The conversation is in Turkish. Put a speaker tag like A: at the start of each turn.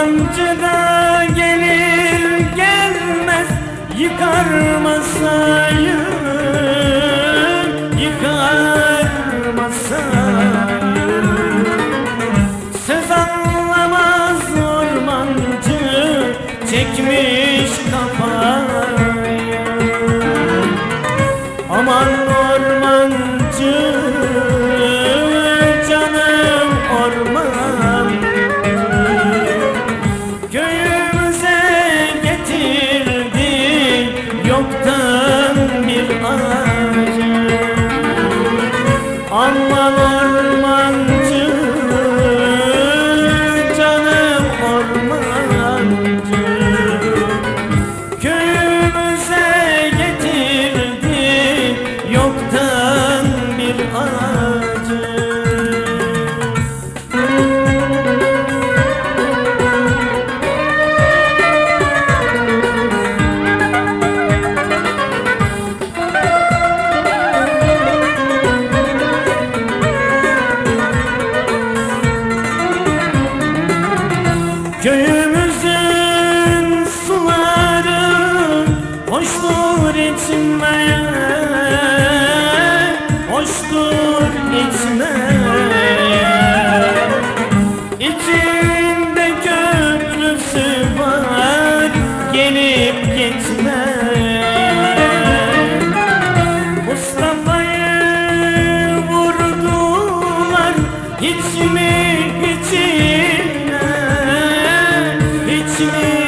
A: Ormancı da gelir gelmez yıkar masayı, yıkar masayı. Söz anlamaz ormancı, çekmiş kafayı. Aman ormancı, canım ormancı, köyümüze getirdin yoktan bir ağacı. Aman ormancı, canım ormancı, köyümüze getirdin yoktan bir ağacı. Köyümüzün suları hoştur içmeye, hoştur içmeye. İçinde köprüsü var gelip geçmeye. Mustafa'yı vurdular hiç mi içine, hiç mi